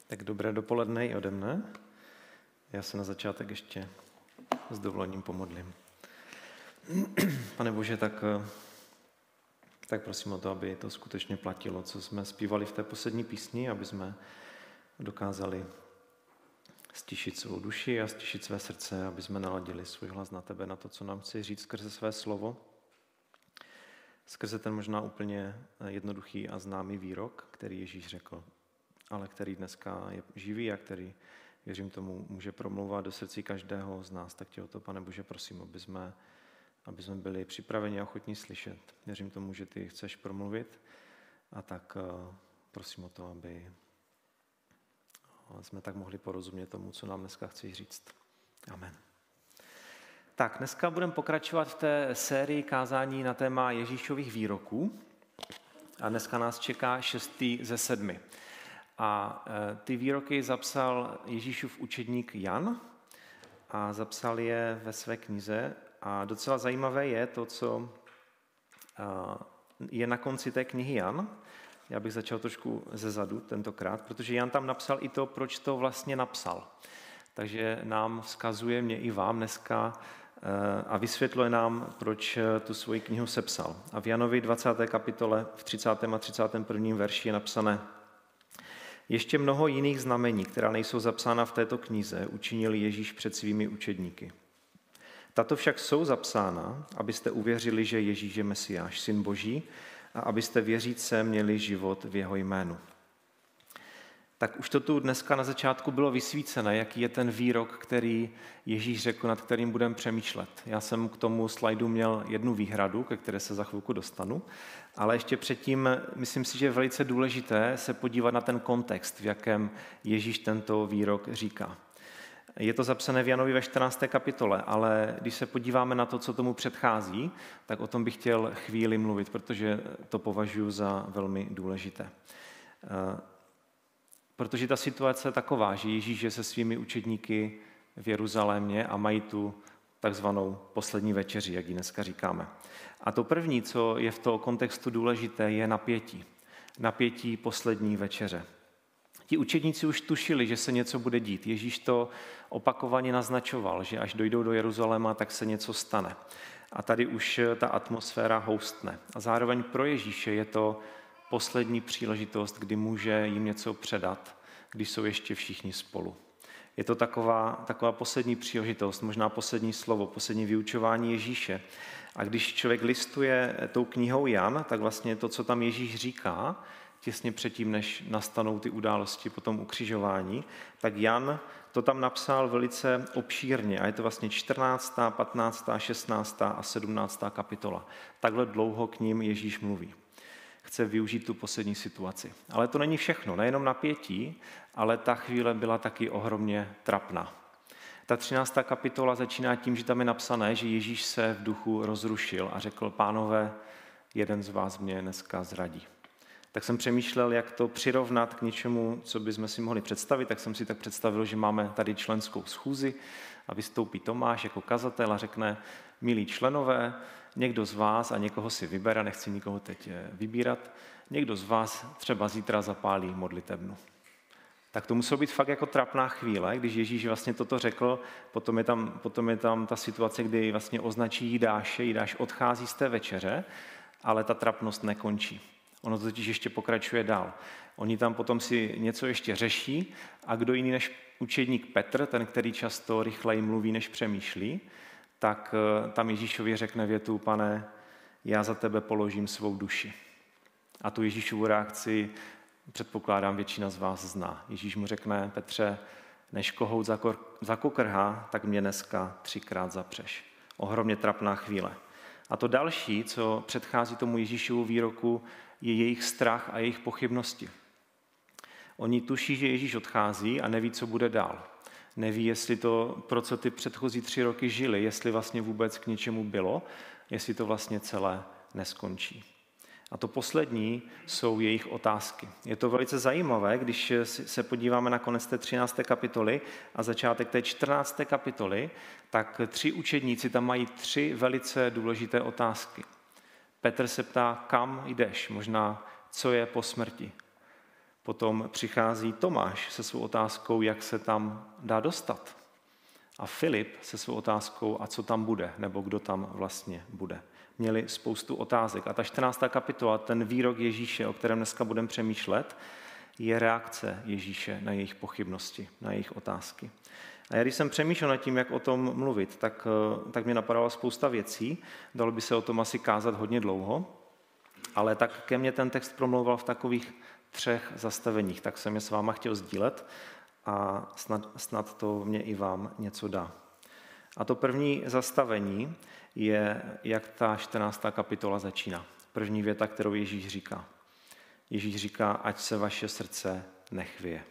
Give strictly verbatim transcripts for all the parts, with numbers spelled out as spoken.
Tak dobré dopoledne i ode mne. Já se na začátek ještě s dovolením pomodlím. Pane Bože, tak, tak prosím o to, aby to skutečně platilo, co jsme zpívali v té poslední písni, aby jsme dokázali stišit svou duši a stišit své srdce, aby jsme naladili svůj hlas na tebe, na to, co nám chci říct skrze své slovo. Skrze ten možná úplně jednoduchý a známý výrok, který Ježíš řekl, ale který dneska je živý a který, věřím tomu, může promlouvat do srdcí každého z nás. Tak tě o to, Pane Bože, prosím, aby jsme, aby jsme byli připraveni a ochotní slyšet. Věřím tomu, že ty chceš promluvit, a tak prosím o to, aby jsme tak mohli porozumět tomu, co nám dneska chceš říct. Amen. Tak, dneska budeme pokračovat v té sérii kázání na téma Ježíšových výroků a dneska nás čeká šestý ze sedmi. A ty výroky zapsal Ježíšův učedník Jan a zapsal je ve své knize. A docela zajímavé je to, co je na konci té knihy Jan. Já bych začal trošku zezadu tentokrát, protože Jan tam napsal i to, proč to vlastně napsal. Takže nám vzkazuje, mě i vám dneska, a vysvětluje nám, proč tu svoji knihu sepsal. A v Janovi dvacáté kapitole v třicátém a třicátém prvním verši je napsané: Ještě mnoho jiných znamení, která nejsou zapsána v této knize, učinil Ježíš před svými učedníky. Tato však jsou zapsána, abyste uvěřili, že Ježíš je Mesiáš, Syn Boží, a abyste věříce měli život v jeho jménu. Tak už to tu dneska na začátku bylo vysvícené, jaký je ten výrok, který Ježíš řekl, nad kterým budeme přemýšlet. Já jsem k tomu slajdu měl jednu výhradu, ke které se za chvilku dostanu, ale ještě předtím myslím si, že je velice důležité se podívat na ten kontext, v jakém Ježíš tento výrok říká. Je to zapsané v Janovi ve čtrnácté kapitole, ale když se podíváme na to, co tomu předchází, tak o tom bych chtěl chvíli mluvit, protože to považuji za velmi důležité. Protože ta situace je taková, že Ježíš je se svými učedníky v Jeruzalémě a mají tu takzvanou poslední večeři, jak ji dneska říkáme. A to první, co je v tom kontextu důležité, je napětí. Napětí poslední večeře. Ti učedníci už tušili, že se něco bude dít. Ježíš to opakovaně naznačoval, že až dojdou do Jeruzaléma, tak se něco stane. A tady už ta atmosféra houstne. A zároveň pro Ježíše je to poslední příležitost, kdy může jim něco předat, když jsou ještě všichni spolu. Je to taková, taková poslední příležitost, možná poslední slovo, poslední vyučování Ježíše. A když člověk listuje tou knihou Jan, tak vlastně to, co tam Ježíš říká, těsně předtím, než nastanou ty události po tom ukřižování, tak Jan to tam napsal velice obšírně a je to vlastně čtrnáctá, patnáctá, šestnáctá a sedmnáctá kapitola. Takhle dlouho k ním Ježíš mluví. Chce využít tu poslední situaci. Ale to není všechno, nejenom napětí, ale ta chvíle byla taky ohromně trapná. Ta třináctá kapitola začíná tím, že tam je napsané, že Ježíš se v duchu rozrušil a řekl: Pánové, jeden z vás mě dneska zradí. Tak jsem přemýšlel, jak to přirovnat k něčemu, co bychom si mohli představit, tak jsem si tak představil, že máme tady členskou schůzi a vystoupí Tomáš jako kazatel a řekne: milí členové, někdo z vás, a někoho si vybere, nechci nikoho teď vybírat, někdo z vás třeba zítra zapálí modlitebnu. Tak to muselo být fakt jako trapná chvíle, když Ježíš vlastně toto řekl, potom je tam, potom je tam ta situace, kdy vlastně označí Jidáše, Jidáš odchází z té večeře, ale ta trapnost nekončí. Ono to totiž ještě pokračuje dál. Oni tam potom si něco ještě řeší a kdo jiný než učedník Petr, ten, který často rychleji mluví, než přemýšlí, tak tam Ježíšovi řekne větu: Pane, já za tebe položím svou duši. A tu Ježíšovu reakci, předpokládám, většina z vás zná. Ježíš mu řekne: Petře, než kohout zakokrhá, tak mě dneska třikrát zapřeš. Ohromně trapná chvíle. A to další, co předchází tomu Ježíšovu výroku, je jejich strach a jejich pochybnosti. Oni tuší, že Ježíš odchází a neví, co bude dál. Neví, jestli to, pro co ty předchozí tři roky žili, jestli vlastně vůbec k něčemu bylo, jestli to vlastně celé neskončí. A to poslední jsou jejich otázky. Je to velice zajímavé, když se podíváme na konec té třinácté kapitoly a začátek té čtrnácté kapitoly, tak tři učedníci tam mají tři velice důležité otázky. Petr se ptá: kam jdeš? Možná, co je po smrti. Potom přichází Tomáš se svou otázkou, jak se tam dá dostat. A Filip se svou otázkou, a co tam bude, nebo kdo tam vlastně bude. Měli spoustu otázek. A ta čtrnáctá kapitola, ten výrok Ježíše, o kterém dneska budeme přemýšlet, je reakce Ježíše na jejich pochybnosti, na jejich otázky. A já když jsem přemýšlel nad tím, jak o tom mluvit, tak, tak mě napadala spousta věcí. Dalo by se o tom asi kázat hodně dlouho, ale tak ke mně ten text promlouval v takových třech zastaveních, tak jsem je s váma chtěl sdílet a snad, snad to mě i vám něco dá. A to první zastavení je, jak ta čtrnáctá kapitola začíná. První věta, kterou Ježíš říká. Ježíš říká, ať se vaše srdce nechvěje.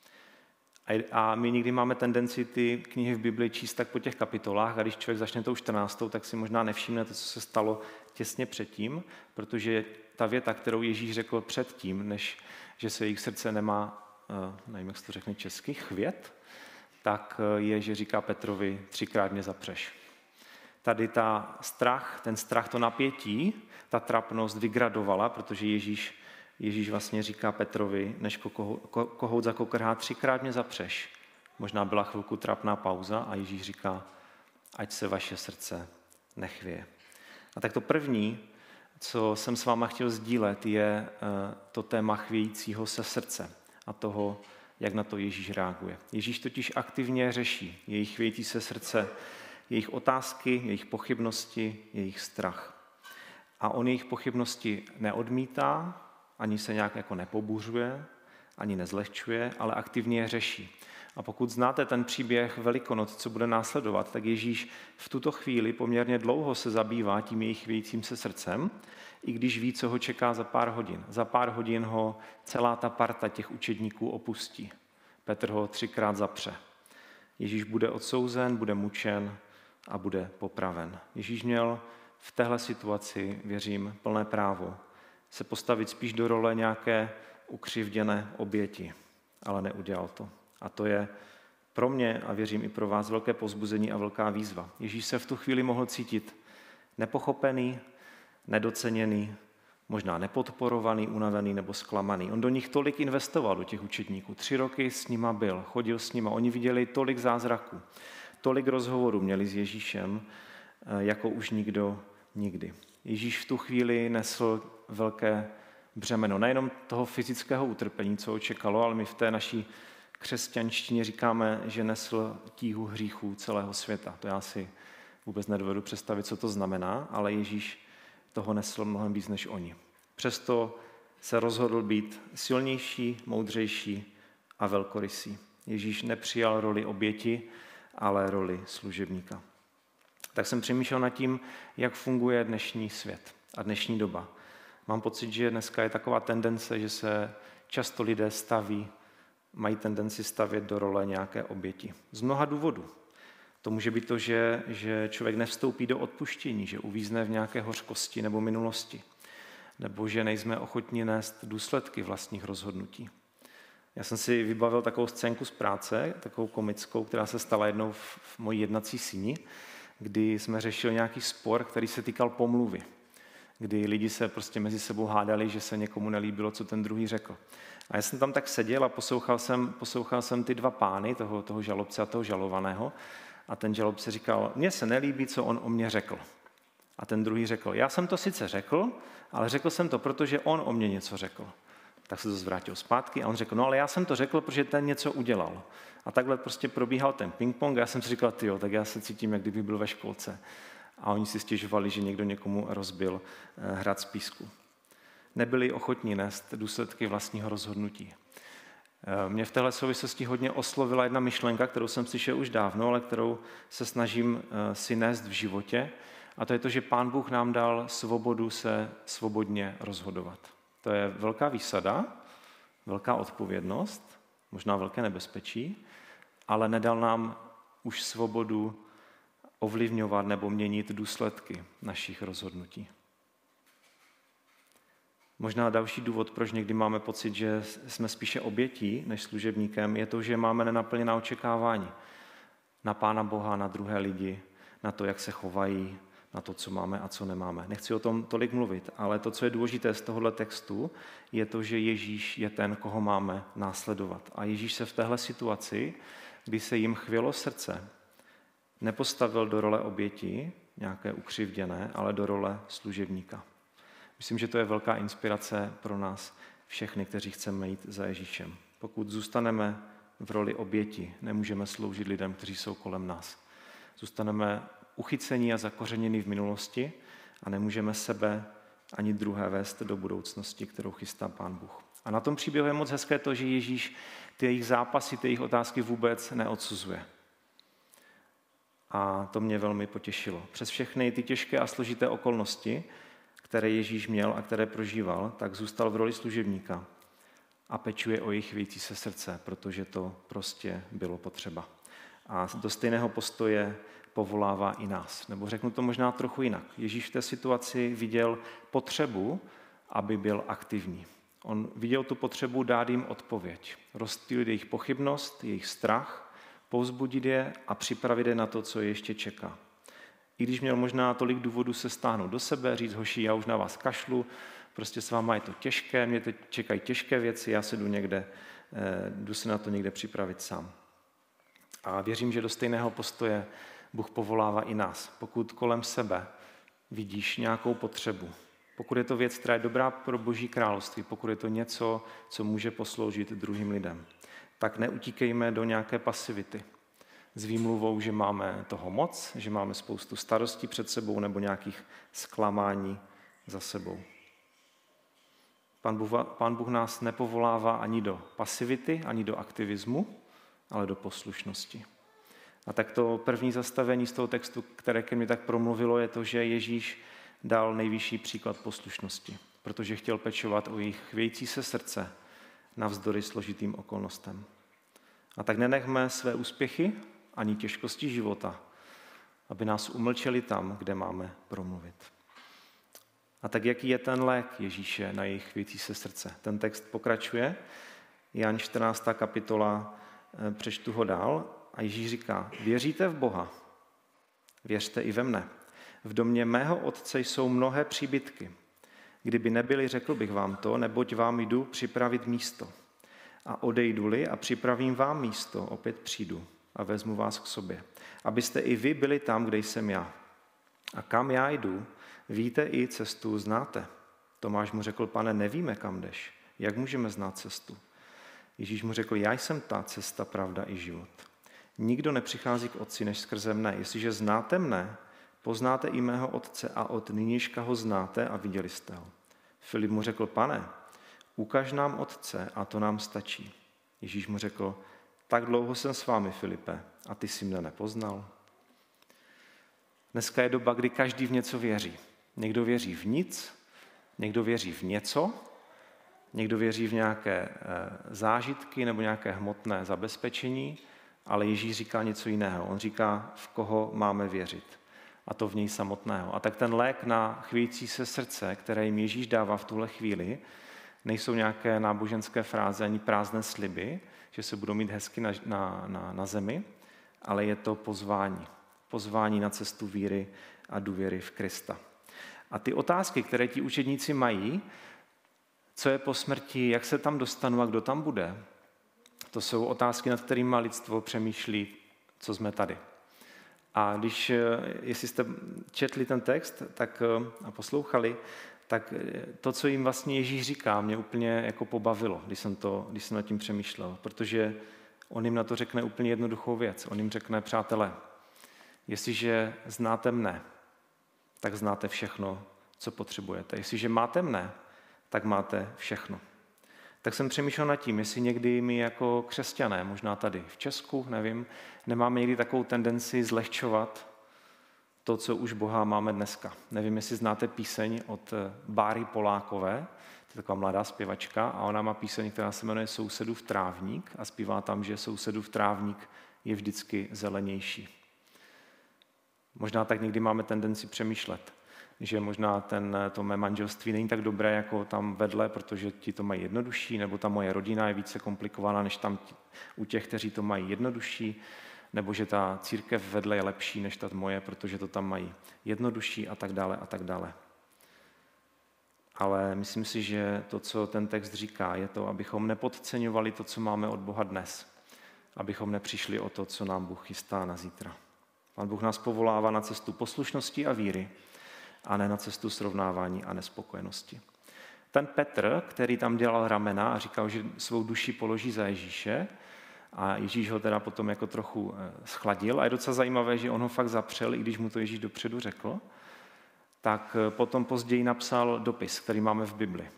A my někdy máme tendenci ty knihy v Bibli číst tak po těch kapitolách a když člověk začne tou čtrnáctou, tak si možná nevšimne to, co se stalo těsně předtím, protože ta věta, kterou Ježíš řekl předtím, než že se jejich srdce nemá, nevím, jak se to řekne česky, chvět, tak je, že říká Petrovi, třikrát mě zapřeš. Tady ta strach, ten strach, to napětí, ta trapnost vygradovala, protože Ježíš Ježíš vlastně říká Petrovi, než kohout zakokrhá, třikrát mě zapřeš. Možná byla chvilku trapná pauza a Ježíš říká, ať se vaše srdce nechvěje. A tak to první, co jsem s váma chtěl sdílet, je to téma chvějícího se srdce a toho, jak na to Ježíš reaguje. Ježíš totiž aktivně řeší jejich chvějící se srdce, jejich otázky, jejich pochybnosti, jejich strach. A on jejich pochybnosti neodmítá, ani se nějak jako nepobuřuje, ani nezlehčuje, ale aktivně je řeší. A pokud znáte ten příběh Velikonoc, co bude následovat, tak Ježíš v tuto chvíli poměrně dlouho se zabývá tím jejich chvějícím se srdcem, i když ví, co ho čeká za pár hodin. Za pár hodin ho celá ta parta těch učedníků opustí. Petr ho třikrát zapře. Ježíš bude odsouzen, bude mučen a bude popraven. Ježíš měl v téhle situaci, věřím, plné právo se postavit spíš do role nějaké ukřivděné oběti, ale neudělal to. A to je pro mě a věřím i pro vás velké povzbuzení a velká výzva. Ježíš se v tu chvíli mohl cítit nepochopený, nedoceněný, možná nepodporovaný, unavený nebo zklamaný. On do nich tolik investoval, do těch učedníků. Tři roky s nima byl, chodil s nima. Oni viděli tolik zázraků, tolik rozhovorů měli s Ježíšem, jako už nikdo nikdy. Ježíš v tu chvíli nesl velké břemeno. Nejenom toho fyzického utrpení, co ho čekalo, ale my v té naší křesťanštině říkáme, že nesl tíhu hříchů celého světa. To já si vůbec nedovedu představit, co to znamená, ale Ježíš toho nesl mnohem víc než oni. Přesto se rozhodl být silnější, moudřejší a velkorysý. Ježíš nepřijal roli oběti, ale roli služebníka. Tak jsem přemýšlel nad tím, jak funguje dnešní svět a dnešní doba. Mám pocit, že dneska je taková tendence, že se často lidé staví, mají tendenci stavět do role nějaké oběti. Z mnoha důvodů. To může být to, že, že člověk nevstoupí do odpuštění, že uvízne v nějaké hořkosti nebo minulosti, nebo že nejsme ochotni nést důsledky vlastních rozhodnutí. Já jsem si vybavil takovou scénku z práce, takovou komickou, která se stala jednou v, v mojí jednací síni, kdy jsme řešili nějaký spor, který se týkal pomluvy, kdy lidi se prostě mezi sebou hádali, že se někomu nelíbilo, co ten druhý řekl. A já jsem tam tak seděl a poslouchal jsem, poslouchal jsem ty dva pány, toho, toho žalobce a toho žalovaného, a ten žalobce říkal, mně se nelíbí, co on o mě řekl. A ten druhý řekl, já jsem to sice řekl, ale řekl jsem to, protože on o mě něco řekl. Tak se to zvrátil zpátky a on řekl, no ale já jsem to řekl, protože ten něco udělal. A takhle prostě probíhal ten ping-pong a já jsem si říkal, tyjo, tak já se cítím, jak kdyby byl ve školce. A oni si stěžovali, že někdo někomu rozbil hrad z písku. Nebyli ochotní nést důsledky vlastního rozhodnutí. Mě v téhle souvislosti hodně oslovila jedna myšlenka, kterou jsem slyšel už dávno, ale kterou se snažím si nést v životě. A to je to, že Pán Bůh nám dal svobodu se svobodně rozhodovat. To je velká výsada, velká odpovědnost, možná velké nebezpečí, ale nedal nám už svobodu ovlivňovat nebo měnit důsledky našich rozhodnutí. Možná další důvod, proč někdy máme pocit, že jsme spíše obětí než služebníkem, je to, že máme nenaplněná očekávání na Pána Boha, na druhé lidi, na to, jak se chovají, na to, co máme a co nemáme. Nechci o tom tolik mluvit, ale to, co je důležité z tohohle textu, je to, že Ježíš je ten, koho máme následovat. A Ježíš se v téhle situaci, kdy se jim chvělo srdce, nepostavil do role oběti, nějaké ukřivděné, ale do role služebníka. Myslím, že to je velká inspirace pro nás všechny, kteří chceme jít za Ježíšem. Pokud zůstaneme v roli oběti, nemůžeme sloužit lidem, kteří jsou kolem nás. Zůstaneme uchycení a zakořeněni v minulosti a nemůžeme sebe ani druhé vést do budoucnosti, kterou chystá Pán Bůh. A na tom příběhu je moc hezké to, že Ježíš ty jejich zápasy, ty jejich otázky vůbec neodsuzuje. A to mě velmi potěšilo. Přes všechny ty těžké a složité okolnosti, které Ježíš měl a které prožíval, tak zůstal v roli služebníka a pečuje o jejich chvějící se srdce, protože to prostě bylo potřeba. A do stejného postoje povolává i nás. Nebo řeknu to možná trochu jinak. Ježíš v té situaci viděl potřebu, aby byl aktivní. On viděl tu potřebu dát jim odpověď. Rozptýlit jejich pochybnost, jejich strach, povzbudit je a připravit je na to, co je ještě čeká. I když měl možná tolik důvodů se stáhnout do sebe, říct, hoši, já už na vás kašlu, prostě s váma je to těžké, mě teď čekají těžké věci, já se jdu někde, jdu se na to někde připravit sám. A věřím, že do stejného postoje Bůh povolává i nás. Pokud kolem sebe vidíš nějakou potřebu, pokud je to věc, která je dobrá pro Boží království, pokud je to něco, co může posloužit druhým lidem, tak neutíkejme do nějaké pasivity s výmluvou, že máme toho moc, že máme spoustu starostí před sebou nebo nějakých zklamání za sebou. Pán Bůh, Pán Bůh nás nepovolává ani do pasivity, ani do aktivismu, ale do poslušnosti. A tak to první zastavení z toho textu, které ke mně tak promluvilo, je to, že Ježíš dal nejvyšší příklad poslušnosti, protože chtěl pečovat o jejich chvějící se srdce navzdory složitým okolnostem. A tak nenechme své úspěchy ani těžkosti života, aby nás umlčeli tam, kde máme promluvit. A tak jaký je ten lék Ježíše na jejich chvějící se srdce? Ten text pokračuje, Jan čtrnáctá kapitola, přečtu ho dál a Ježíš říká, věříte v Boha, věřte i ve mne. V domě mého otce jsou mnohé příbytky. Kdyby nebyly, řekl bych vám to, neboť vám jdu připravit místo. A odejdu-li a připravím vám místo, opět přijdu a vezmu vás k sobě, abyste i vy byli tam, kde jsem já. A kam já jdu, víte i cestu znáte. Tomáš mu řekl, pane, nevíme, kam jdeš. Jak můžeme znát cestu? Ježíš mu řekl, já jsem ta cesta, pravda i život. Nikdo nepřichází k otci, než skrze mne. Jestliže znáte mne, poznáte i mého otce a od nynějška ho znáte a viděli jste ho. Filip mu řekl, pane, ukaž nám otce a to nám stačí. Ježíš mu řekl, tak dlouho jsem s vámi, Filipe, a ty jsi mne nepoznal. Dneska je doba, kdy každý v něco věří. Někdo věří v nic, někdo věří v něco, někdo věří v nějaké zážitky nebo nějaké hmotné zabezpečení, ale Ježíš říká něco jiného. On říká, v koho máme věřit. A to v něj samotného. A tak ten lék na chvějící se srdce, které jim Ježíš dává v tuhle chvíli, nejsou nějaké náboženské fráze ani prázdné sliby, že se budou mít hezky na, na, na, na zemi, ale je to pozvání. Pozvání na cestu víry a důvěry v Krista. A ty otázky, které ti učedníci mají, co je po smrti, jak se tam dostanu a kdo tam bude, to jsou otázky, nad kterými lidstvo přemýšlí, co jsme tady. A když, jestli jste četli ten text tak, a poslouchali, tak to, co jim vlastně Ježíš říká, mě úplně jako pobavilo, když jsem, to, když jsem nad tím přemýšlel, protože on jim na to řekne úplně jednoduchou věc. On jim řekne, přátelé, jestliže znáte mne, tak znáte všechno, co potřebujete. Jestliže máte mne, tak máte všechno. Tak jsem přemýšlel nad tím, jestli někdy my jako křesťané, možná tady v Česku, nevím, nemáme někdy takovou tendenci zlehčovat to, co už Boha máme dneska. Nevím, jestli znáte píseň od Báry Polákové, to je taková mladá zpěvačka, a ona má píseň, která se jmenuje Sousedův trávník a zpívá tam, že sousedův trávník je vždycky zelenější. Možná tak někdy máme tendenci přemýšlet, že možná ten, to mé manželství není tak dobré jako tam vedle, protože ti to mají jednodušší, nebo ta moje rodina je více komplikovaná než tam u těch, kteří to mají jednodušší, nebo že ta církev vedle je lepší než ta moje, protože to tam mají jednodušší a tak dále a tak dále. Ale myslím si, že to, co ten text říká, je to, abychom nepodceňovali to, co máme od Boha dnes. Abychom nepřišli o to, co nám Bůh chystá na zítra. Pán Bůh nás povolává na cestu poslušnosti a víry a ne na cestu srovnávání a nespokojenosti. Ten Petr, který tam dělal ramena a říkal, že svou duši položí za Ježíše, a Ježíš ho teda potom jako trochu schladil, a je docela zajímavé, že on ho fakt zapřel, i když mu to Ježíš dopředu řekl, tak potom později napsal dopis, který máme v Bibli.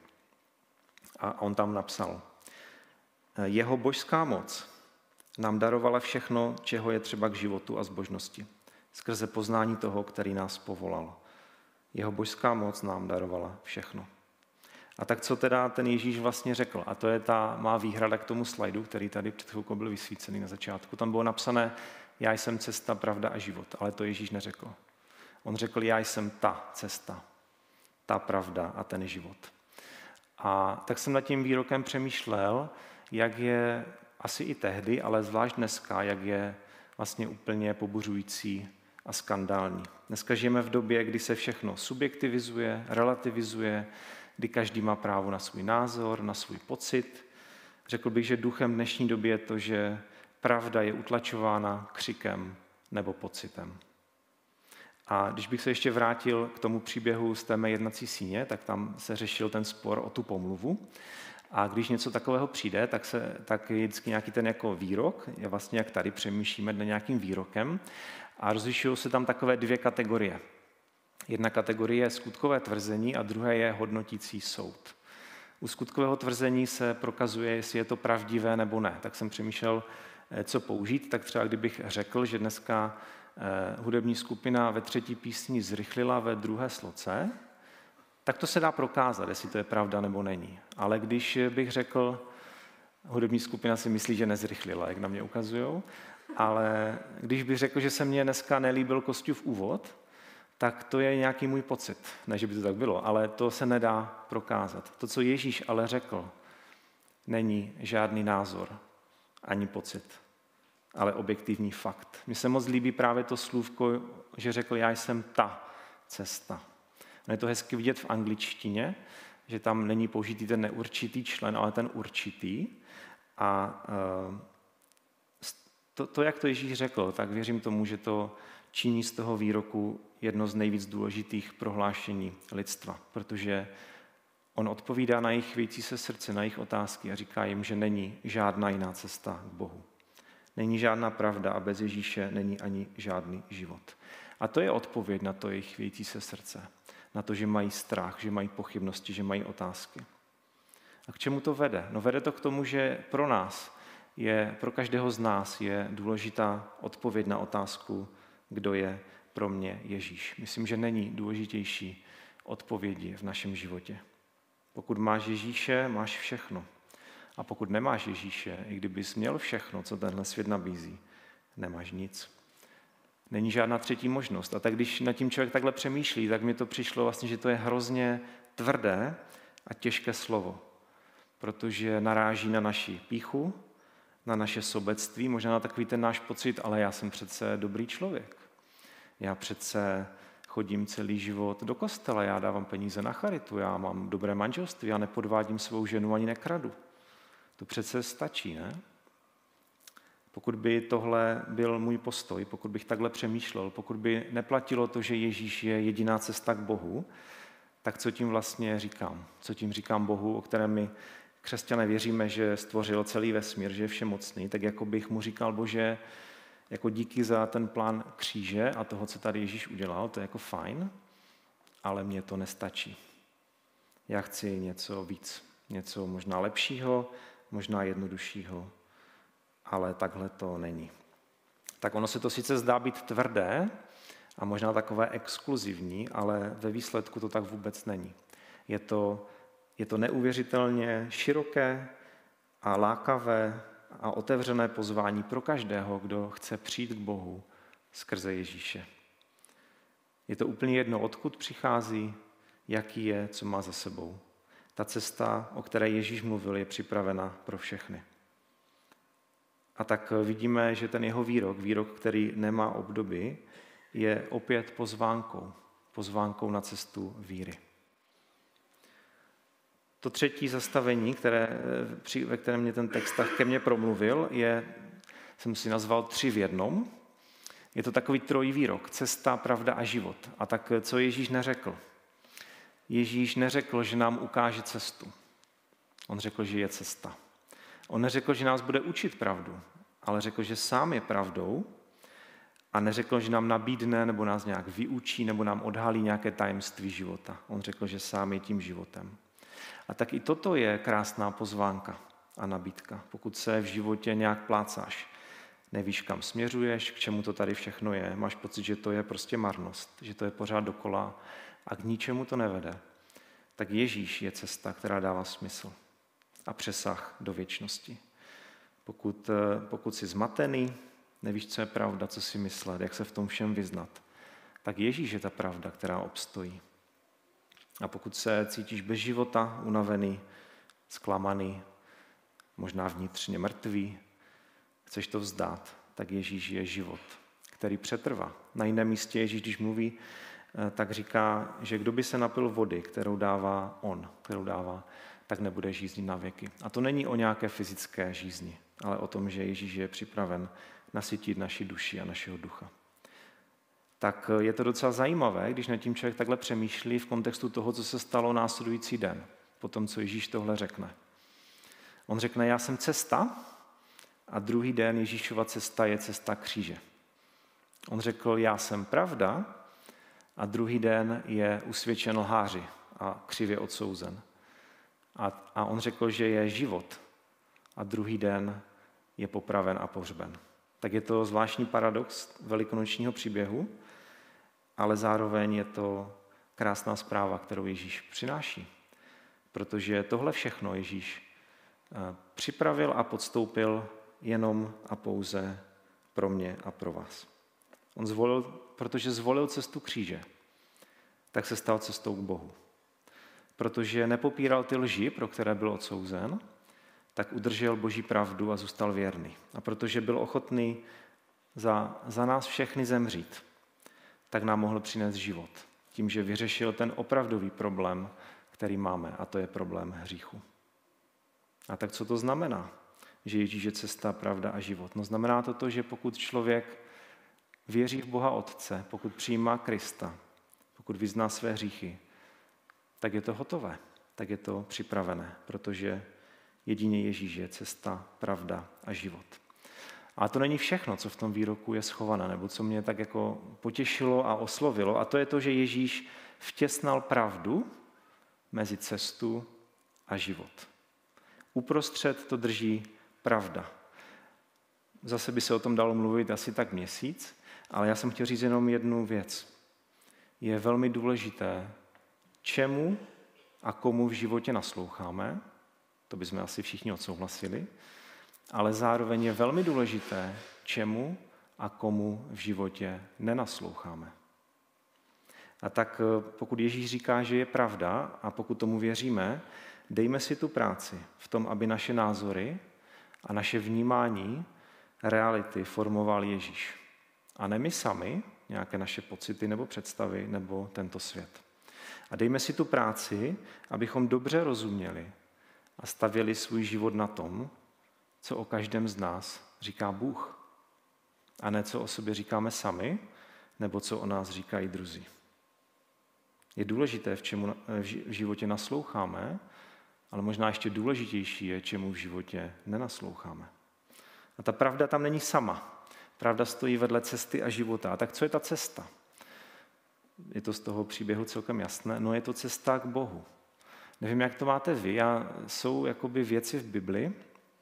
A on tam napsal: Jeho božská moc nám darovala všechno, čeho je třeba k životu a zbožnosti, skrze poznání toho, který nás povolal. Jeho božská moc nám darovala všechno. A tak co teda ten Ježíš vlastně řekl? A to je ta má výhrada k tomu slajdu, který tady před chvilkou byl vysvícený na začátku. Tam bylo napsané: Já jsem cesta, pravda a život. Ale to Ježíš neřekl. On řekl: Já jsem ta cesta, ta pravda a ten život. A tak jsem nad tím výrokem přemýšlel, jak je asi i tehdy, ale zvlášť dneska, jak je vlastně úplně pobuřující a skandální. Dneska žijeme v době, kdy se všechno subjektivizuje, relativizuje, kdy každý má právo na svůj názor, na svůj pocit. Řekl bych, že duchem dnešní doby je to, že pravda je utlačována křikem nebo pocitem. A když bych se ještě vrátil k tomu příběhu z té mé jednací síně, tak tam se řešil ten spor o tu pomluvu. A když něco takového přijde, tak, se, tak je vždycky nějaký ten jako výrok, je vlastně jak tady přemýšlíme nad nějakým výrokem, a rozlišují se tam takové dvě kategorie. Jedna kategorie je skutkové tvrzení a druhé je hodnotící soud. U skutkového tvrzení se prokazuje, jestli je to pravdivé nebo ne. Tak jsem přemýšlel, co použít. Tak třeba kdybych řekl, že dneska hudební skupina ve třetí písni zrychlila ve druhé sloce, tak to se dá prokázat, jestli to je pravda nebo není. Ale když bych řekl, hudební skupina si myslí, že nezrychlila, jak na mě ukazujou, ale když bych řekl, že se mně dneska nelíbil Kosťův úvod, tak to je nějaký můj pocit. Ne, že by to tak bylo, ale to se nedá prokázat. To, co Ježíš ale řekl, není žádný názor ani pocit, ale objektivní fakt. Mně se moc líbí právě to slůvko, že řekl: Já jsem ta cesta. Je to hezky vidět v angličtině, že tam není použitý ten neurčitý člen, ale ten určitý. A to, to, jak to Ježíš řekl, tak věřím tomu, že to činí z toho výroku jedno z nejvíc důležitých prohlášení lidstva, protože on odpovídá na jejich chvějící se srdce, na jejich otázky a říká jim, že není žádná jiná cesta k Bohu. Není žádná pravda a bez Ježíše není ani žádný život. A to je odpověď na to jejich chvějící se srdce. Na to, že mají strach, že mají pochybnosti, že mají otázky. A k čemu to vede? No vede to k tomu, že pro nás, je, pro každého z nás je důležitá odpověď na otázku, kdo je pro mě Ježíš. Myslím, že není důležitější odpovědi v našem životě. Pokud máš Ježíše, máš všechno. A pokud nemáš Ježíše, i kdybys měl všechno, co tenhle svět nabízí, nemáš nic. Není žádná třetí možnost. A tak když nad tím člověk takhle přemýšlí, tak mi to přišlo vlastně, že to je hrozně tvrdé a těžké slovo, protože naráží na naši pýchu, na naše sobectví, možná na takový ten náš pocit, ale já jsem přece dobrý člověk. Já přece chodím celý život do kostela, já dávám peníze na charitu, já mám dobré manželství, já nepodvádím svou ženu ani nekradu. To přece stačí, ne? Pokud by tohle byl můj postoj, pokud bych takhle přemýšlel, pokud by neplatilo to, že Ježíš je jediná cesta k Bohu, tak co tím vlastně říkám? Co tím říkám Bohu, o kterém my křesťané věříme, že stvořil celý vesmír, že je všemocný, tak jako bych mu říkal: Bože, jako díky za ten plán kříže a toho, co tady Ježíš udělal, to je jako fajn, ale mně to nestačí. Já chci něco víc, něco možná lepšího, možná jednoduššího, ale takhle to není. Tak ono se to sice zdá být tvrdé a možná takové exkluzivní, ale ve výsledku to tak vůbec není. Je to, je to neuvěřitelně široké a lákavé a otevřené pozvání pro každého, kdo chce přijít k Bohu skrze Ježíše. Je to úplně jedno, odkud přichází, jaký je, co má za sebou. Ta cesta, o které Ježíš mluvil, je připravena pro všechny. A tak vidíme, že ten jeho výrok, výrok, který nemá obdoby, je opět pozvánkou. Pozvánkou na cestu víry. To třetí zastavení, které, ve kterém mě ten text tak ke mně promluvil, je, jsem si nazval tři v jednom. Je to takový trojí výrok, cesta, pravda a život. A tak co Ježíš neřekl? Ježíš neřekl, že nám ukáže cestu. On řekl, že je cesta. On neřekl, že nás bude učit pravdu, ale řekl, že sám je pravdou a neřekl, že nám nabídne nebo nás nějak vyučí nebo nám odhalí nějaké tajemství života. On řekl, že sám je tím životem. A tak i toto je krásná pozvánka a nabídka. Pokud se v životě nějak plácáš, nevíš, kam směřuješ, k čemu to tady všechno je, máš pocit, že to je prostě marnost, že to je pořád dokola a k ničemu to nevede, tak Ježíš je cesta, která dává smysl a přesah do věčnosti. Pokud, pokud jsi zmatený, nevíš, co je pravda, co si myslet, jak se v tom všem vyznat, tak Ježíš je ta pravda, která obstojí. A pokud se cítíš bez života, unavený, zklamaný, možná vnitřně mrtvý, chceš to vzdát, tak Ježíš je život, který přetrvá. Na jiném místě Ježíš, když mluví, tak říká, že kdo by se napil vody, kterou dává on, kterou dává, tak nebude žíznit na věky. A to není o nějaké fyzické žízni, ale o tom, že Ježíš je připraven nasytit naši duši a našeho ducha. Tak je to docela zajímavé, když nad tím člověk takhle přemýšlí v kontextu toho, co se stalo následující den, po tom, co Ježíš tohle řekne. On řekne, já jsem cesta, a druhý den Ježíšova cesta je cesta kříže. On řekl, já jsem pravda, a druhý den je usvědčen lháři a křivě odsouzen. A, a on řekl, že je život, a druhý den je popraven a pohřben. Tak je to zvláštní paradox velikonočního příběhu, ale zároveň je to krásná zpráva, kterou Ježíš přináší. Protože tohle všechno Ježíš připravil a podstoupil jenom a pouze pro mě a pro vás. On zvolil, protože zvolil cestu kříže, tak se stal cestou k Bohu. Protože nepopíral ty lži, pro které byl odsouzen, tak udržel Boží pravdu a zůstal věrný. A protože byl ochotný za, za nás všechny zemřít, tak nám mohl přinést život. Tím, že vyřešil ten opravdový problém, který máme, a to je problém hříchu. A tak co to znamená, že Ježíš je cesta, pravda a život? No znamená to to, že pokud člověk věří v Boha Otce, pokud přijímá Krista, pokud vyzná své hříchy, tak je to hotové, tak je to připravené, protože jedině Ježíš je cesta, pravda a život. A to není všechno, co v tom výroku je schované, nebo co mě tak jako potěšilo a oslovilo. A to je to, že Ježíš vtěsnal pravdu mezi cestu a život. Uprostřed to drží pravda. Zase by se o tom dalo mluvit asi tak měsíc, ale já jsem chtěl říct jenom jednu věc. Je velmi důležité, čemu a komu v životě nasloucháme, to bychom asi všichni odsouhlasili, ale zároveň je velmi důležité, čemu a komu v životě nenasloucháme. A tak pokud Ježíš říká, že je pravda a pokud tomu věříme, dejme si tu práci v tom, aby naše názory a naše vnímání reality formoval Ježíš. A ne my sami, nějaké naše pocity nebo představy nebo tento svět. A dejme si tu práci, abychom dobře rozuměli a stavěli svůj život na tom, co o každém z nás říká Bůh. A ne co o sobě říkáme sami, nebo co o nás říkají druzí. Je důležité, v čemu v životě nasloucháme, ale možná ještě důležitější je, čemu v životě nenasloucháme. A ta pravda tam není sama. Pravda stojí vedle cesty a života. A tak co je ta cesta? Je to z toho příběhu celkem jasné. No je to cesta k Bohu. Nevím, jak to máte vy. Já, jsou jakoby věci v Bibli,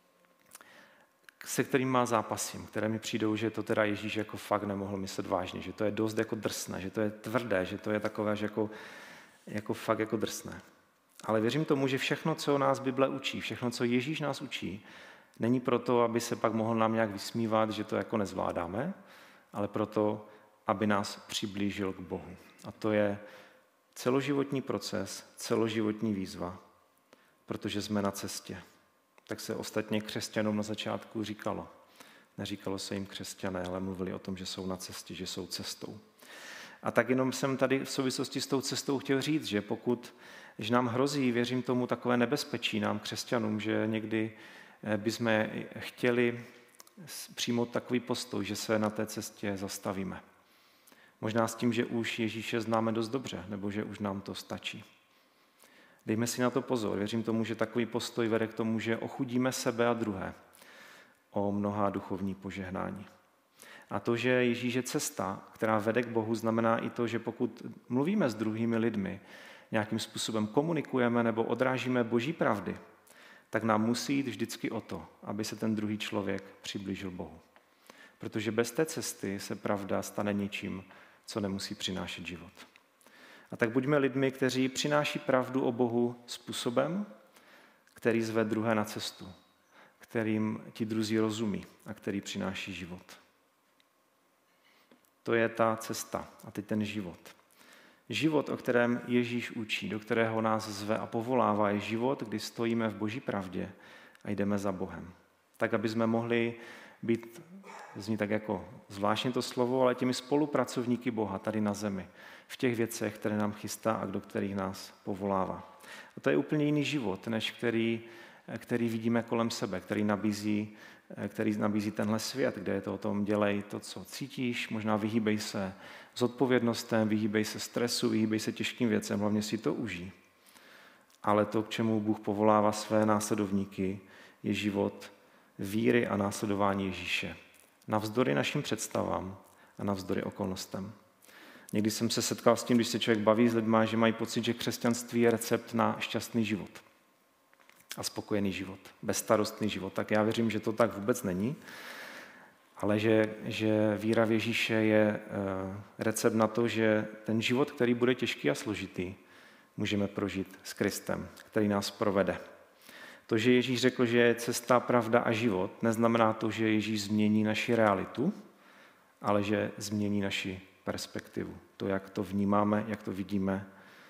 se kterým má zápasím, které mi přijdou, že to teda Ježíš jako fakt nemohl myslet vážně, že to je dost jako drsné, že to je tvrdé, že to je takové, že jako, jako fakt jako drsné. Ale věřím tomu, že všechno, co nás Bible učí, všechno, co Ježíš nás učí, není proto, aby se pak mohl nám nějak vysmívat, že to jako nezvládáme, ale proto, aby nás přiblížil k Bohu. A to je celoživotní proces, celoživotní výzva, protože jsme na cestě. Tak se ostatně křesťanům na začátku říkalo. Neříkalo se jim křesťané, ale mluvili o tom, že jsou na cestě, že jsou cestou. A tak jenom jsem tady v souvislosti s tou cestou chtěl říct, že pokud že nám hrozí, věřím tomu, takové nebezpečí nám křesťanům, že někdy bychom chtěli přijmout takový postoj, že se na té cestě zastavíme. Možná s tím, že už Ježíše známe dost dobře, nebo že už nám to stačí. Dejme si na to pozor. Věřím tomu, že takový postoj vede k tomu, že ochudíme sebe a druhé o mnohá duchovní požehnání. A to, že Ježíš je cesta, která vede k Bohu, znamená i to, že pokud mluvíme s druhými lidmi, nějakým způsobem komunikujeme nebo odrážíme Boží pravdy, tak nám musí jít vždycky o to, aby se ten druhý člověk přiblížil Bohu. Protože bez té cesty se pravda stane něčím, co nemusí přinášet život. A tak buďme lidmi, kteří přináší pravdu o Bohu způsobem, který zve druhé na cestu, kterým ti druzí rozumí a který přináší život. To je ta cesta a teď ten život. Život, o kterém Ježíš učí, do kterého nás zve a povolává, je život, kdy stojíme v Boží pravdě a jdeme za Bohem. Tak, aby jsme mohli být, zní tak jako zvláštně to slovo, ale těmi spolupracovníky Boha tady na zemi, v těch věcech, které nám chystá a do kterých nás povolává. A to je úplně jiný život, než který, který vidíme kolem sebe, který nabízí, který nabízí tenhle svět, kde je to o tom, dělej to, co cítíš, možná vyhýbej se zodpovědnostem, vyhýbej se stresu, vyhýbej se těžkým věcem, hlavně si to užij. Ale to, k čemu Bůh povolává své následovníky, je život víry a následování Ježíše. Navzdory našim představám a navzdory okolnostem. Někdy jsem se setkal s tím, když se člověk baví s lidmi, že mají pocit, že křesťanství je recept na šťastný život a spokojený život, bezstarostný život. Tak já věřím, že to tak vůbec není, ale že, že víra v Ježíše je recept na to, že ten život, který bude těžký a složitý, můžeme prožít s Kristem, který nás provede. To, že Ježíš řekl, že je cesta, pravda a život, neznamená to, že Ježíš změní naši realitu, ale že změní naši perspektivu. To, jak to vnímáme, jak to vidíme,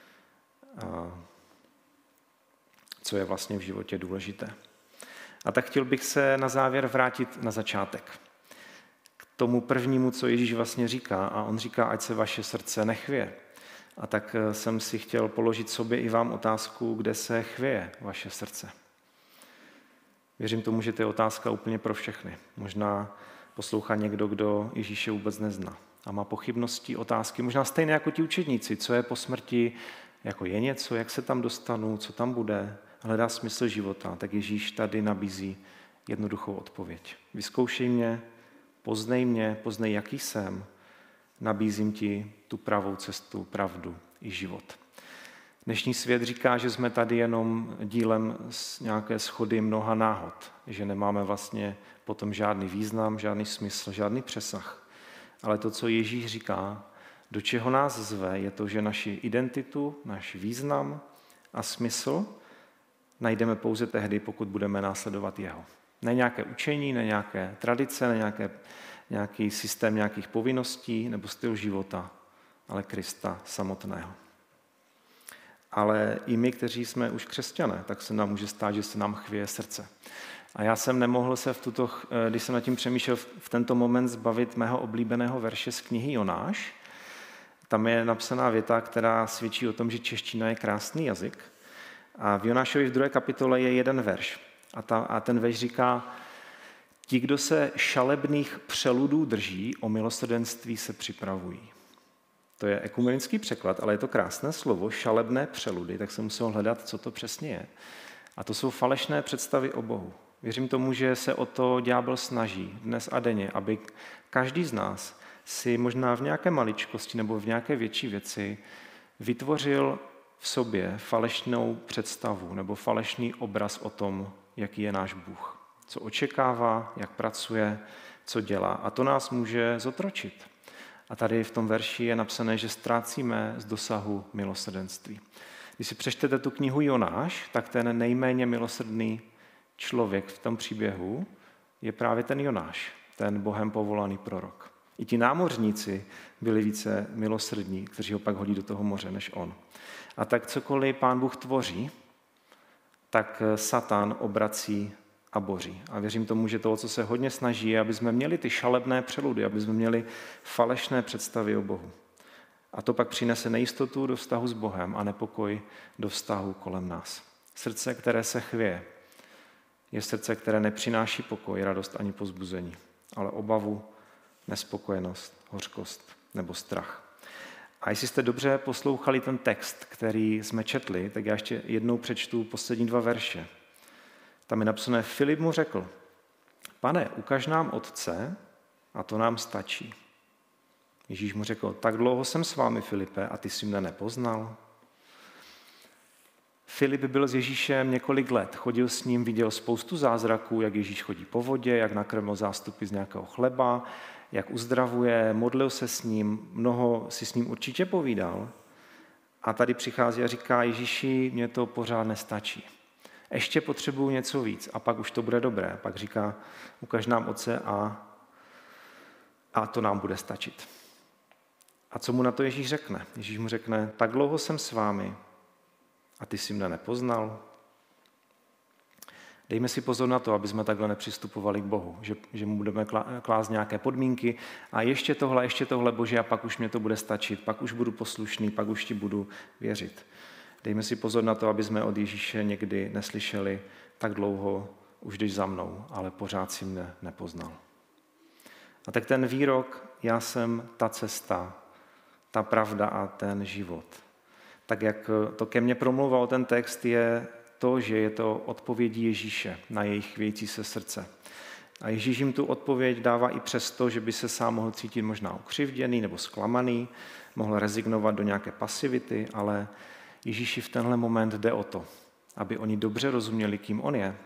co je vlastně v životě důležité. A tak chtěl bych se na závěr vrátit na začátek. K tomu prvnímu, co Ježíš vlastně říká. A on říká, ať se vaše srdce nechvěje. A tak jsem si chtěl položit sobě i vám otázku, kde se chvěje vaše srdce. Věřím tomu, že to je otázka úplně pro všechny. Možná poslouchá někdo, kdo Ježíše vůbec nezná a má pochybnosti, otázky, možná stejné jako ti učedníci, co je po smrti, jako je něco, jak se tam dostanu, co tam bude, hledá smysl života, tak Ježíš tady nabízí jednoduchou odpověď. Vyzkoušej mě, poznej mě, poznej, jaký jsem, nabízím ti tu pravou cestu, pravdu i život. Dnešní svět říká, že jsme tady jenom dílem z nějaké schody mnoha náhod, že nemáme vlastně potom žádný význam, žádný smysl, žádný přesah. Ale to, co Ježíš říká, do čeho nás zve, je to, že naši identitu, náš význam a smysl najdeme pouze tehdy, pokud budeme následovat jeho. Ne nějaké učení, ne nějaké tradice, ne nějaké, nějaký systém nějakých povinností nebo styl života, ale Krista samotného. Ale i my, kteří jsme už křesťané, tak se nám může stát, že se nám chvěje srdce. A já jsem nemohl se v tuto, když jsem nad tím přemýšlel, v tento moment zbavit mého oblíbeného verše z knihy Jonáš. Tam je napsaná věta, která svědčí o tom, že čeština je krásný jazyk. A v Jonášovi v druhé kapitole je jeden verš. A, ta, a ten verš říká, ti, kdo se šalebných přeludů drží, o milosrdenství se připravují. To je ekumenický překlad, ale je to krásné slovo, šalebné přeludy, tak jsem musel hledat, co to přesně je. A to jsou falešné představy o Bohu. Věřím tomu, že se o to ďábel snaží dnes a denně, aby každý z nás si možná v nějaké maličkosti nebo v nějaké větší věci vytvořil v sobě falešnou představu nebo falešný obraz o tom, jaký je náš Bůh. Co očekává, jak pracuje, co dělá. A to nás může zotročit. A tady v tom verši je napsané, že ztrácíme z dosahu milosrdenství. Když si přečtete tu knihu Jonáš, tak ten nejméně milosrdný člověk v tom příběhu je právě ten Jonáš, ten Bohem povolaný prorok. I ti námořníci byli více milosrdní, kteří ho pak hodí do toho moře, než on. A tak cokoliv Pán Bůh tvoří, tak Satan obrací a boří. A věřím tomu, že to, co se hodně snaží, je, aby jsme měli ty šalebné přeludy, aby jsme měli falešné představy o Bohu. A to pak přinese nejistotu do vztahu s Bohem a nepokoj do vztahu kolem nás. Srdce, které se chvěje, je srdce, které nepřináší pokoj, radost ani povzbuzení, ale obavu, nespokojenost, hořkost nebo strach. A jestli jste dobře poslouchali ten text, který jsme četli, tak já ještě jednou přečtu poslední dva verše. Tam je napsané, Filip mu řekl, Pane, ukaž nám Otce a to nám stačí. Ježíš mu řekl, tak dlouho jsem s vámi, Filipe, a ty jsi mne nepoznal. Filip byl s Ježíšem několik let, chodil s ním, viděl spoustu zázraků, jak Ježíš chodí po vodě, jak nakrmil zástupy z nějakého chleba, jak uzdravuje, modlil se s ním, mnoho si s ním určitě povídal. A tady přichází a říká, Ježíši, mě to pořád nestačí. Ještě potřebuju něco víc a pak už to bude dobré. Pak říká, ukaž nám Otce a, a to nám bude stačit. A co mu na to Ježíš řekne? Ježíš mu řekne, tak dlouho jsem s vámi a ty jsi mne nepoznal. Dejme si pozor na to, aby jsme takhle nepřistupovali k Bohu, že, že mu budeme klást nějaké podmínky a ještě tohle, ještě tohle, Bože, a pak už mě to bude stačit, pak už budu poslušný, pak už ti budu věřit. Dejme si pozor na to, aby jsme od Ježíše někdy neslyšeli, tak dlouho už jdeš za mnou, ale pořád si mne nepoznal. A tak ten výrok, já jsem ta cesta, ta pravda a ten život. Tak jak to ke mně promluval ten text, je to, že je to odpovědí Ježíše na jejich chvějící se srdce. A Ježíš jim tu odpověď dává i přesto, že by se sám mohl cítit možná ukřivděný nebo zklamaný, mohl rezignovat do nějaké pasivity, ale Ježíši v tenhle moment jde o to, aby oni dobře rozuměli, kým on je,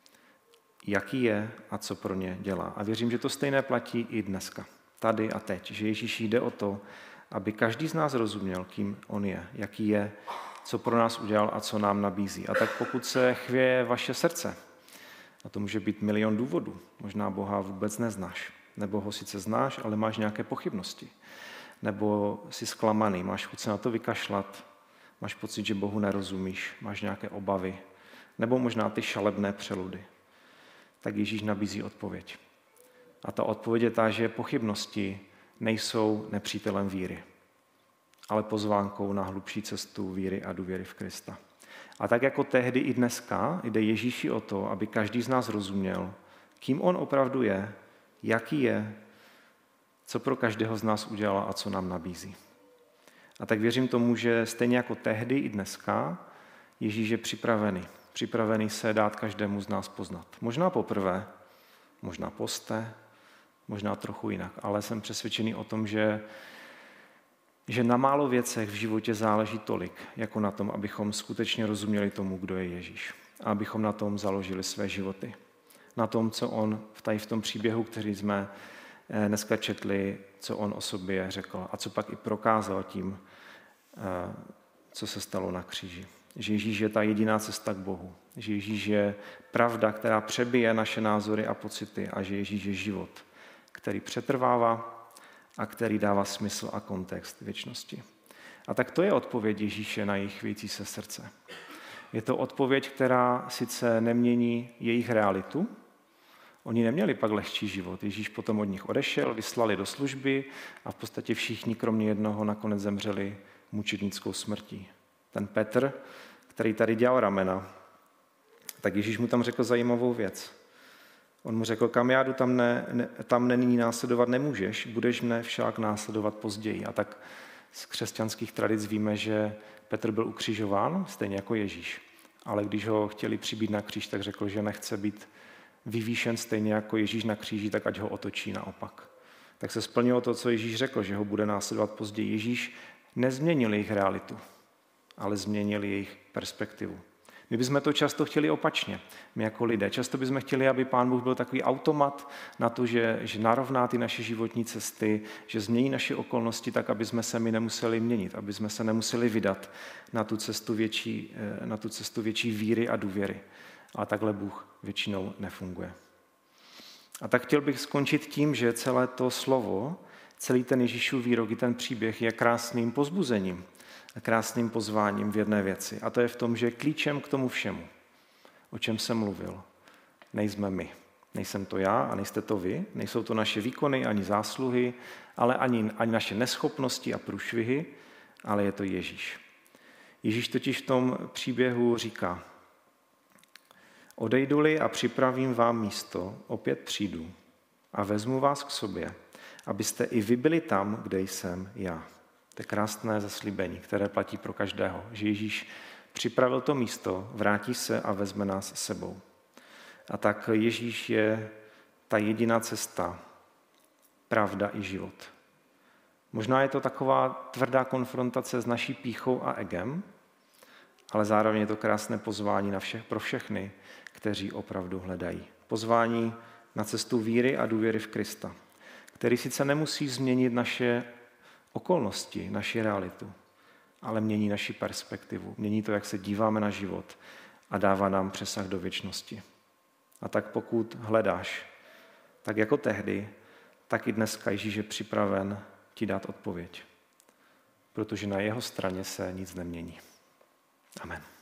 jaký je a co pro ně dělá. A věřím, že to stejné platí i dneska, tady a teď, že Ježíši jde o to, aby každý z nás rozuměl, kým on je, jaký je, co pro nás udělal a co nám nabízí. A tak pokud se chvěje vaše srdce, a to může být milion důvodů, možná Boha vůbec neznáš, nebo ho sice znáš, ale máš nějaké pochybnosti, nebo jsi zklamaný, máš chuť se na to vykašlat, máš pocit, že Bohu nerozumíš, máš nějaké obavy, nebo možná ty šalebné přeludy, tak Ježíš nabízí odpověď. A ta odpověď je ta, že pochybnosti nejsou nepřítelem víry, ale pozvánkou na hlubší cestu víry a důvěry v Krista. A tak jako tehdy i dneska jde Ježíši o to, aby každý z nás rozuměl, kým on opravdu je, jaký je, co pro každého z nás udělal a co nám nabízí. A tak věřím tomu, že stejně jako tehdy i dneska Ježíš je připravený. Připravený se dát každému z nás poznat. Možná poprvé, možná posté, možná trochu jinak, ale jsem přesvědčený o tom, že, že na málo věcech v životě záleží tolik, jako na tom, abychom skutečně rozuměli tomu, kdo je Ježíš. A abychom na tom založili své životy. Na tom, co on tady v tom příběhu, který jsme dneska četli, co on o sobě řekl a co pak i prokázal tím, co se stalo na kříži. Že Ježíš je ta jediná cesta k Bohu. Že Ježíš je pravda, která přebije naše názory a pocity a že Ježíš je život, který přetrvává a který dává smysl a kontext věčnosti. A tak to je odpověď Ježíše na jejich chvějící se srdce. Je to odpověď, která sice nemění jejich realitu. Oni neměli pak lehčí život. Ježíš potom od nich odešel, vyslali do služby a v podstatě všichni, kromě jednoho, nakonec zemřeli mučednickou smrtí. Ten Petr, který tady dělal ramena, tak Ježíš mu tam řekl zajímavou věc. On mu řekl, kam já jdu, tam, ne, ne, tam nyní následovat nemůžeš, budeš mne však následovat později. A tak z křesťanských tradic víme, že Petr byl ukřižován, stejně jako Ježíš. Ale když ho chtěli přibít na kříž, tak řekl, že nechce být vyvýšen stejně jako Ježíš na kříži, tak ať ho otočí naopak. Tak se splnilo to, co Ježíš řekl, že ho bude následovat později. Ježíš nezměnil jejich realitu, ale změnil jejich perspektivu. My bychom to často chtěli opačně, my jako lidé. Často bychom chtěli, aby Pán Bůh byl takový automat na to, že, že narovná ty naše životní cesty, že změní naše okolnosti tak, aby jsme se my nemuseli měnit, aby jsme se nemuseli vydat na tu cestu větší, na tu cestu větší víry a důvěry. A takhle Bůh většinou nefunguje. A tak chtěl bych skončit tím, že celé to slovo, celý ten Ježíšův výrok i ten příběh je krásným povzbuzením, krásným pozváním v jedné věci. A to je v tom, že klíčem k tomu všemu, o čem jsem mluvil, nejsme my. Nejsem to já a nejste to vy, nejsou to naše výkony ani zásluhy, ale ani, ani naše neschopnosti a průšvihy, ale je to Ježíš. Ježíš totiž v tom příběhu říká: odejdu-li a připravím vám místo, opět přijdu a vezmu vás k sobě, abyste i vy byli tam, kde jsem já. To je krásné zaslíbení, které platí pro každého, že Ježíš připravil to místo, vrátí se a vezme nás s sebou. A tak Ježíš je ta jediná cesta, pravda i život. Možná je to taková tvrdá konfrontace s naší pýchou a egem, ale zároveň je to krásné pozvání na vše, pro všechny, kteří opravdu hledají. Pozvání na cestu víry a důvěry v Krista, který sice nemusí změnit naše okolnosti, naši realitu, ale mění naši perspektivu, mění to, jak se díváme na život a dává nám přesah do věčnosti. A tak pokud hledáš, tak jako tehdy, tak i dneska Ježíš je připraven ti dát odpověď, protože na jeho straně se nic nemění. Amen.